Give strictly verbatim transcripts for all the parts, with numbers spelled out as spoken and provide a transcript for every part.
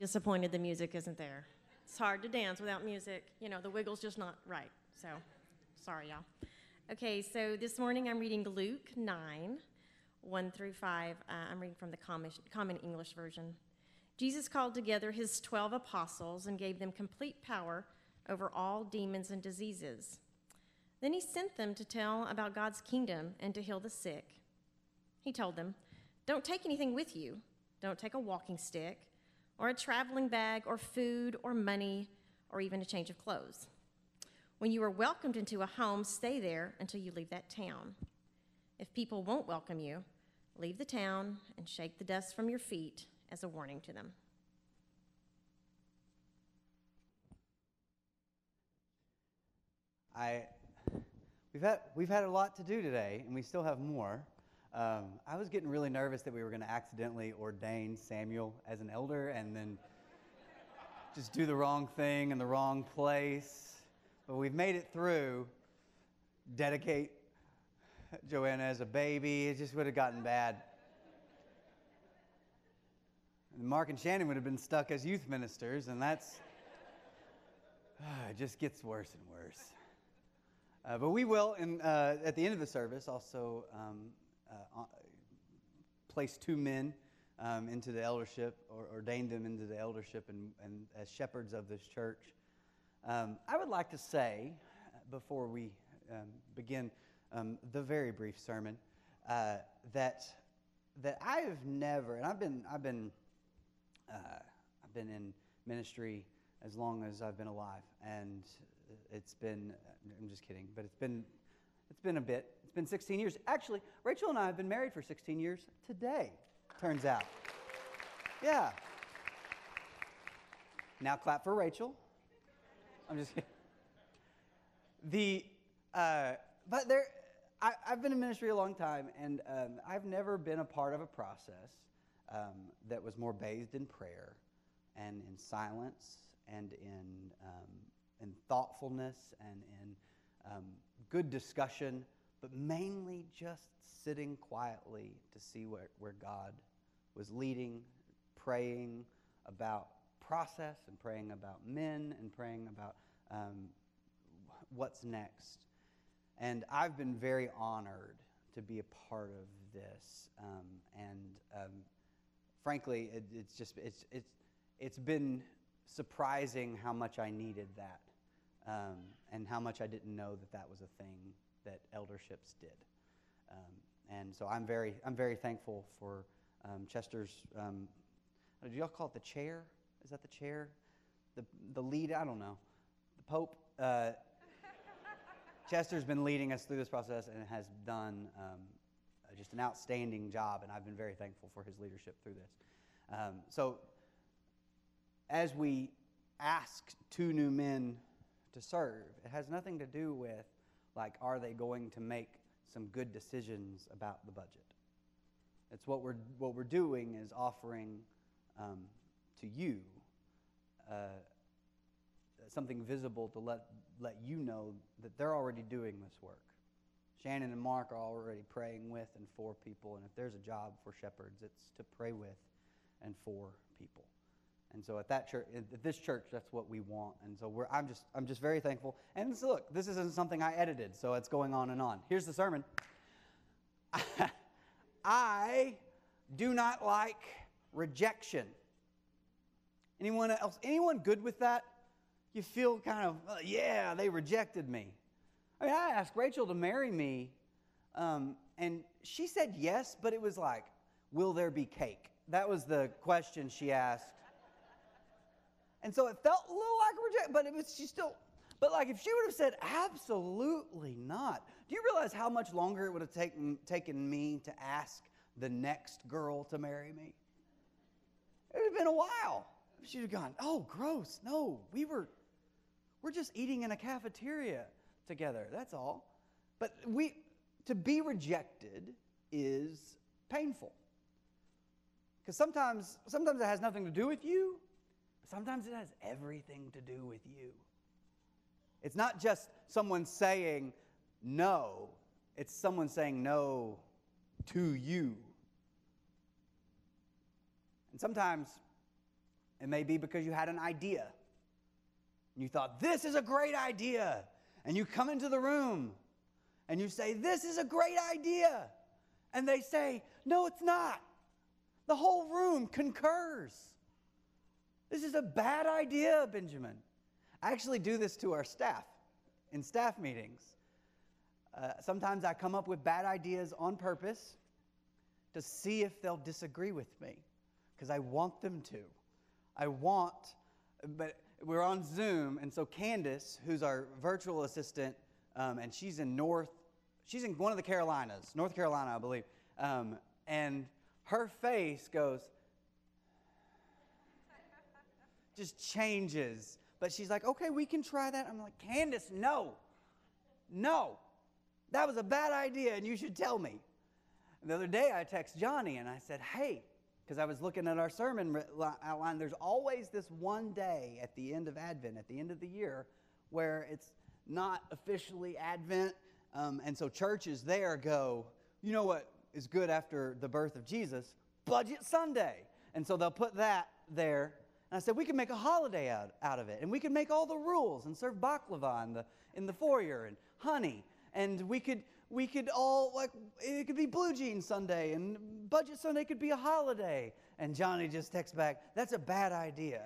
Disappointed the music isn't there. It's hard to dance without music. You know, the wiggle's just not right. So, sorry, y'all. Okay, so this morning I'm reading Luke nine, one through five. Uh, I'm reading from the Common, Common English Version. Jesus called together his twelve apostles and gave them complete power over all demons and diseases. Then he sent them to tell about God's kingdom and to heal the sick. He told them, "Don't take anything with you. Don't take a walking stick, or a traveling bag, or food, or money, or even a change of clothes. When you are welcomed into a home, stay there until you leave that town. If people won't welcome you, leave the town and shake the dust from your feet as a warning to them." I, we've had we've had a lot to do today, and we still have more. Um, I was getting really nervous that we were going to accidentally ordain Samuel as an elder and then just do the wrong thing in the wrong place. But we've made it through. Dedicate Joanna as a baby. It just would have gotten bad. And Mark and Shannon would have been stuck as youth ministers, and that's uh, it just gets worse and worse. Uh, but we will, in, uh, at the end of the service, also um, uh, place two men um, into the eldership, or ordain them into the eldership and, and as shepherds of this church. Um, I would like to say, before we um, begin um, the very brief sermon, uh, that that I have never, and I've been I've been uh, I've been in ministry as long as I've been alive, and it's been, I'm just kidding, but it's been, it's been a bit. It's been sixteen years. Actually, Rachel and I have been married for sixteen years today, turns out. Yeah. Now clap for Rachel. I'm just kidding. The, uh, but there, I, I've been in ministry a long time, and um, I've never been a part of a process um, that was more bathed in prayer and in silence and in um, in thoughtfulness and in um, good discussion, but mainly just sitting quietly to see where, where God was leading, praying about process and praying about men and praying about um, what's next. And I've been very honored to be a part of this. Um, and um, frankly, it, it's just it's it's it's been surprising how much I needed that. Um, and how much I didn't know that that was a thing that elderships did. Um, and so I'm very I'm very thankful for um, Chester's, um, do y'all call it the chair? Is that the chair? The the lead, I don't know. The Pope. Uh, Chester's been leading us through this process and has done um, just an outstanding job, and I've been very thankful for his leadership through this. Um, so as we ask two new men to serve, it has nothing to do with, like, are they going to make some good decisions about the budget? It's what we're what we're doing is offering um, to you uh, something visible to let let you know that they're already doing this work. Shannon and Mark are already praying with and for people, and if there's a job for shepherds, it's to pray with and for people. And so at that church, at this church, that's what we want. And so we're, I'm just, I'm just very thankful. And so look, this isn't something I edited, so it's going on and on. Here's the sermon. I do not like rejection. Anyone else? Anyone good with that? You feel kind of, uh, yeah, they rejected me. I mean, I asked Rachel to marry me, um, and she said yes, but it was like, will there be cake? That was the question she asked. And so it felt a little like a rejection, but it was she still. But like if she would have said absolutely not, do you realize how much longer it would have taken taken me to ask the next girl to marry me? It would have been a while. She'd have gone, oh, gross. No, we were, we're just eating in a cafeteria together. That's all. But we to be rejected is painful, because sometimes sometimes it has nothing to do with you. Sometimes it has everything to do with you. It's not just someone saying no. It's someone saying no to you. And sometimes It may be because you had an idea. You thought, this is a great idea. And you come into the room and you say, this is a great idea. And they say, no, it's not. The whole room concurs. This is a bad idea, Benjamin. I actually do this to our staff in staff meetings. Uh, sometimes I come up with bad ideas on purpose to see if they'll disagree with me, because I want them to. I want, but we're on Zoom, and so Candace, who's our virtual assistant, um, and she's in North, she's in one of the Carolinas, North Carolina, I believe, um, and her face goes, just changes. But she's like, okay, we can try that. I'm like, Candace, no, no, that was a bad idea, and you should tell me. And the other day, I text Johnny, and I said, hey, because I was looking at our sermon outline, there's always this one day at the end of Advent, at the end of the year, where it's not officially Advent, um, and so churches there go, you know what is good after the birth of Jesus? Budget Sunday. And so they'll put that there. And I said, we can make a holiday out, out of it, and we can make all the rules and serve baklava in the, in the foyer and honey, and we could... We could all, like, it could be Blue Jean Sunday, and Budget Sunday could be a holiday. And Johnny just texts back, that's a bad idea.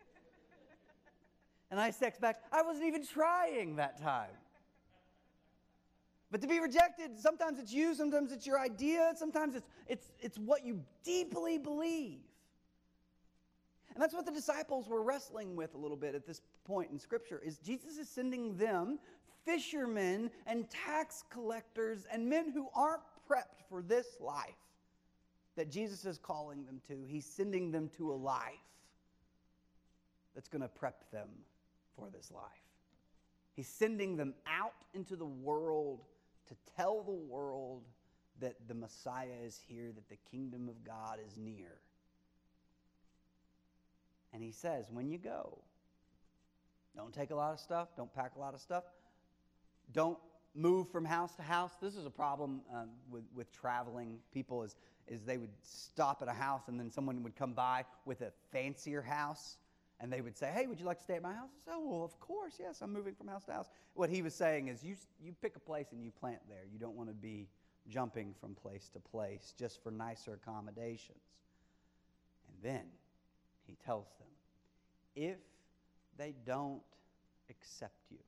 And I text back, I wasn't even trying that time. But to be rejected, sometimes it's you, sometimes it's your idea, sometimes it's, it's, it's what you deeply believe. And that's what the disciples were wrestling with a little bit at this point in Scripture, is Jesus is sending them, fishermen and tax collectors and men who aren't prepped for this life that Jesus is calling them to. He's sending them to a life that's going to prep them for this life. He's sending them out into the world to tell the world that the Messiah is here, that the kingdom of God is near. And he says, when you go, don't take a lot of stuff, don't pack a lot of stuff. Don't move from house to house. This is a problem um, with, with traveling people is, is they would stop at a house and then someone would come by with a fancier house and they would say, hey, would you like to stay at my house? I said, oh, well, of course, yes, I'm moving from house to house. What he was saying is you, you pick a place and you plant there. You don't want to be jumping from place to place just for nicer accommodations. And then he tells them, if they don't accept you,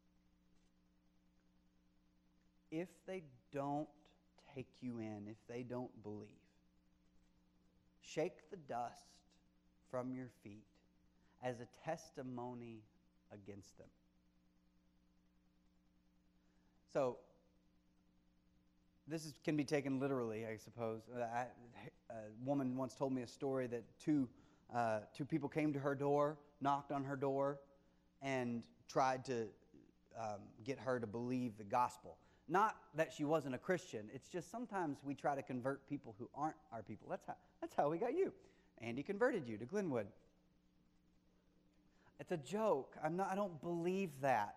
if they don't take you in, if they don't believe, shake the dust from your feet as a testimony against them. So, this is, can be taken literally, I suppose. Uh, I, a woman once told me a story that two, uh, two people came to her door, knocked on her door, and tried to um, get her to believe the gospel. Not that she wasn't a Christian. It's just sometimes we try to convert people who aren't our people. That's how, that's how we got you. Andy converted you to Glenwood. It's a joke. I'm not, I don't believe that.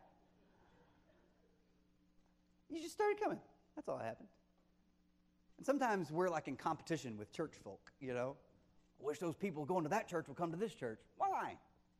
You just started coming. That's all that happened. And sometimes we're like in competition with church folk, you know. I wish those people going to that church would come to this church. Why?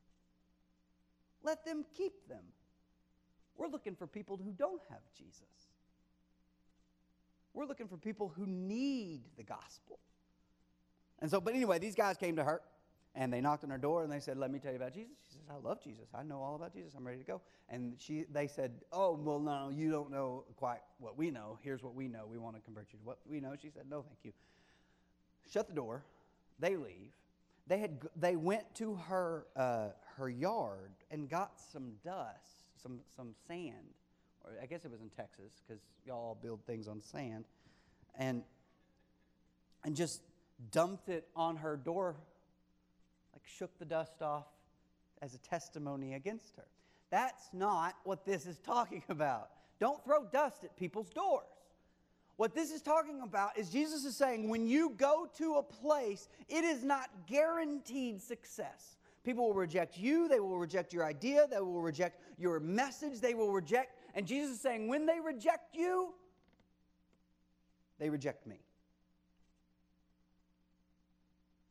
Let them keep them. We're looking for people who don't have Jesus. We're looking for people who need the gospel. And so, but anyway, these guys came to her, and they knocked on her door, and they said, let me tell you about Jesus. She says, I love Jesus. I know all about Jesus. I'm ready to go. And she, they said, oh, well, no, you don't know quite what we know. Here's what we know. We want to convert you to what we know. She said, no, thank you. Shut the door. They leave. They had, they went to her, uh, her yard and got some dust, some, some sand. Or I guess it was in Texas, because y'all build things on sand, and and just dumped it on her door, like shook the dust off as a testimony against her. That's not what this is talking about. Don't throw dust at people's doors. What this is talking about is Jesus is saying when you go to a place, it is not guaranteed success. People will reject you. They will reject your idea. They will reject your message. They will reject. And Jesus is saying, when they reject you, they reject me.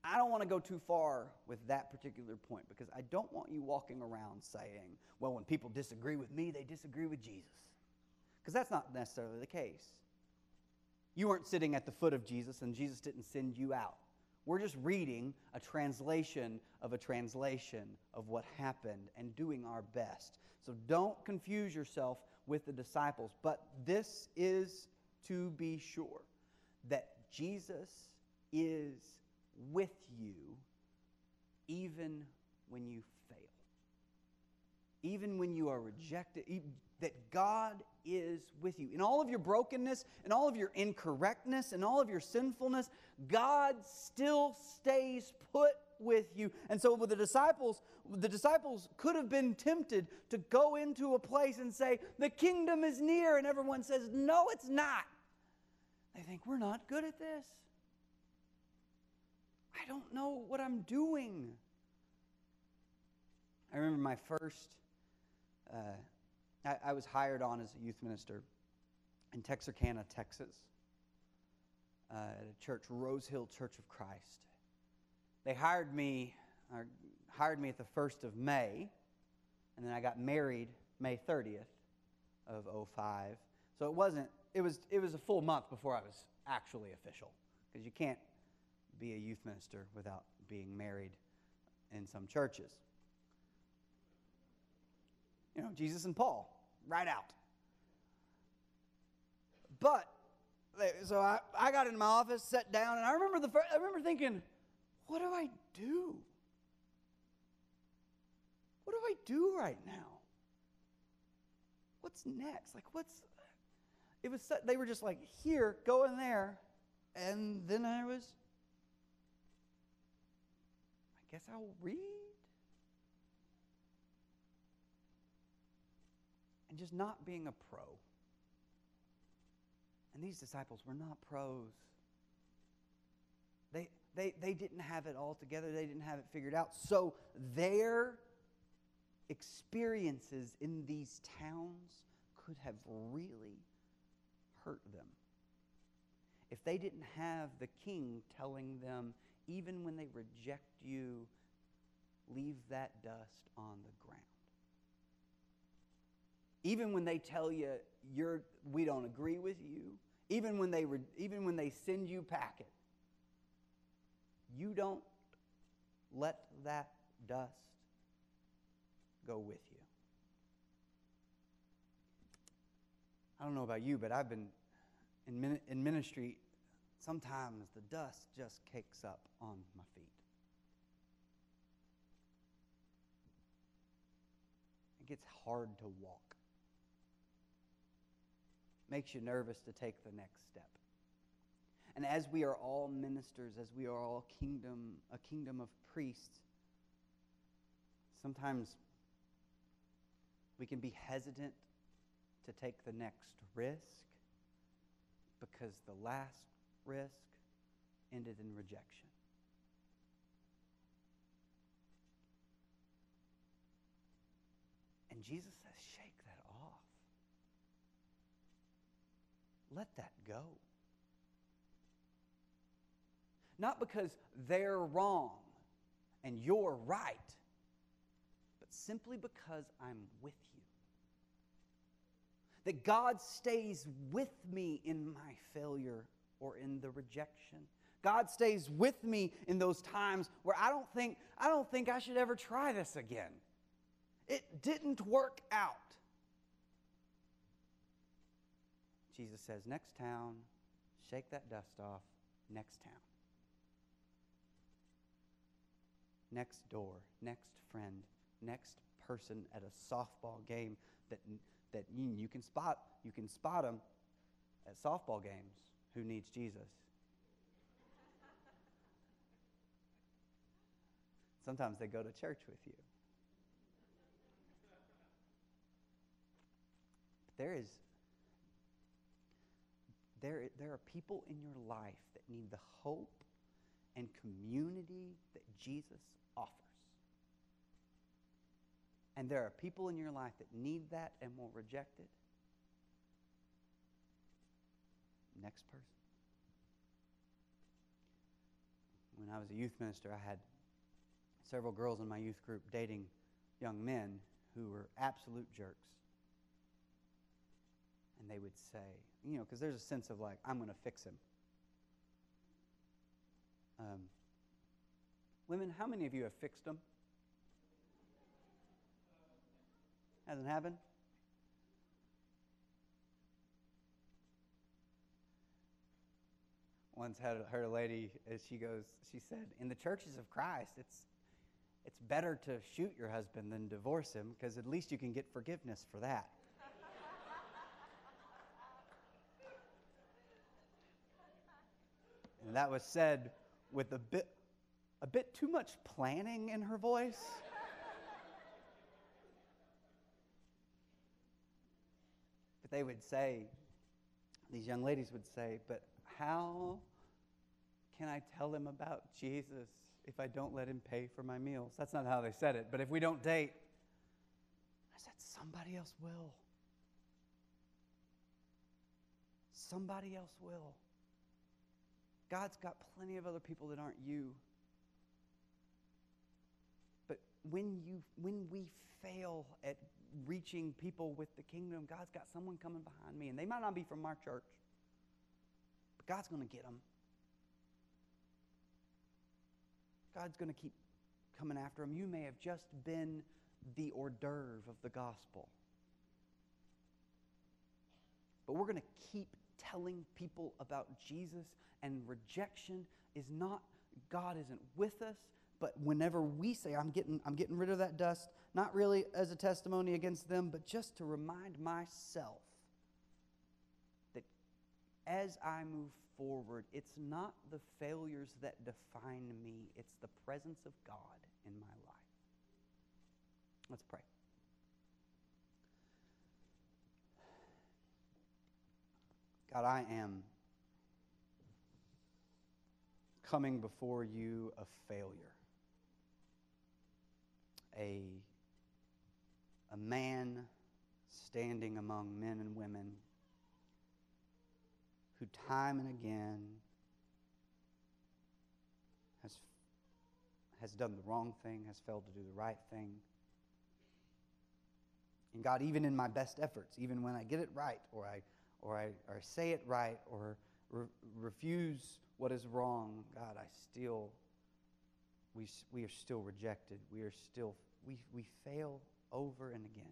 I don't want to go too far with that particular point because I don't want you walking around saying, well, when people disagree with me, they disagree with Jesus. Because that's not necessarily the case. You weren't sitting at the foot of Jesus and Jesus didn't send you out. We're just reading a translation of a translation of what happened and doing our best. So don't confuse yourself with the disciples. But this is to be sure that Jesus is with you even when you fail. Even when you are rejected, that God is with you. In all of your brokenness, in all of your incorrectness, in all of your sinfulness, God still stays put with you. And so with the disciples, the disciples could have been tempted to go into a place and say, the kingdom is near, and everyone says, no, it's not. They think, we're not good at this. I don't know what I'm doing. I remember my first, uh, I, I was hired on as a youth minister in Texarkana, Texas, uh, at a church, Rose Hill Church of Christ. They hired me, or hired me at the first of May, and then I got married May thirtieth of oh five. So it wasn't, it was, it was a full month before I was actually official, because you can't be a youth minister without being married in some churches. You know, Jesus and Paul, right out. But, so I, I got into my office, sat down, and I remember the first, I remember thinking, what do I do? What do I do right now? What's next? Like, what's, it was, they were just like, here, go in there, and then I was, I guess I'll read. And just not being a pro. And these disciples were not pros. They, they, they didn't have it all together. They didn't have it figured out. So their experiences in these towns could have really hurt them. If they didn't have the king telling them, even when they reject you, leave that dust on the ground. Even when they tell you you're, we don't agree with you, even when they re, even when they send you packet, you don't let that dust go with you. I don't know about you, but I've been in, min, in ministry. Sometimes the dust just cakes up on my feet. It gets hard to walk. Makes you nervous to take the next step. And as we are all ministers, as we are all kingdom, a kingdom of priests, sometimes we can be hesitant to take the next risk because the last risk ended in rejection. And Jesus says, shake that off. Let that go. Not because they're wrong and you're right, but simply because I'm with you. That God stays with me in my failure or in the rejection. God stays with me in those times where I don't think, I don't think I should ever try this again. It didn't work out. Jesus says, next town, shake that dust off, next town. Next door, next friend, next person at a softball game that, that you, you can spot, you can spot them at softball games who needs Jesus. Sometimes they go to church with you. There is There, there are people in your life that need the hope and community that Jesus offers. And there are people in your life that need that and will reject it. Next person. when I was a youth minister, I had several girls in my youth group dating young men who were absolute jerks. And they would say, you know, because there's a sense of like, I'm going to fix him. Um, women, how many of you have fixed them? Hasn't happened? Once had heard a lady, as she goes, she said, in the churches of Christ, it's it's better to shoot your husband than divorce him, because at least you can get forgiveness for that. And that was said with a bit a bit too much planning in her voice. But they would say, these young ladies would say, but how can I tell him about Jesus if I don't let him pay for my meals? That's not how they said it, but if we don't date, I said, somebody else will. Somebody else will. God's got plenty of other people that aren't you. But when you, when we fail at reaching people with the kingdom, God's got someone coming behind me, and they might not be from our church, but God's going to get them. God's going to keep coming after them. You may have just been the hors d'oeuvre of the gospel. But we're going to keep telling people about Jesus, and rejection is not God isn't with us, but whenever we say, I'm getting, I'm getting rid of that dust, not really as a testimony against them, but just to remind myself that as I move forward, it's not the failures that define me, it's the presence of God in my life. Let's pray. God, I am coming before you a failure. A, a man standing among men and women who time and again has, has done the wrong thing, has failed to do the right thing. And God, even in my best efforts, even when I get it right, or I or I or say it right, or re- refuse what is wrong, God, I still, we we are still rejected. We are still, we, we fail over and again.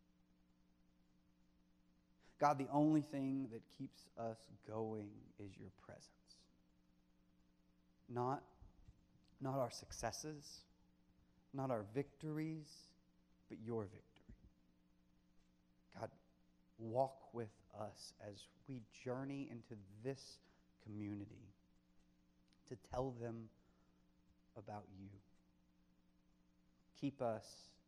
God, the only thing that keeps us going is your presence. Not, not our successes, not our victories, but your victory. God, walk with us as we journey into this community to tell them about you. Keep us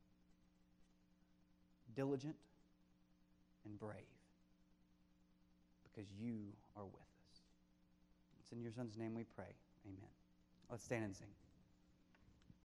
diligent and brave because you are with us. It's in your Son's name we pray. Amen. Let's stand and sing.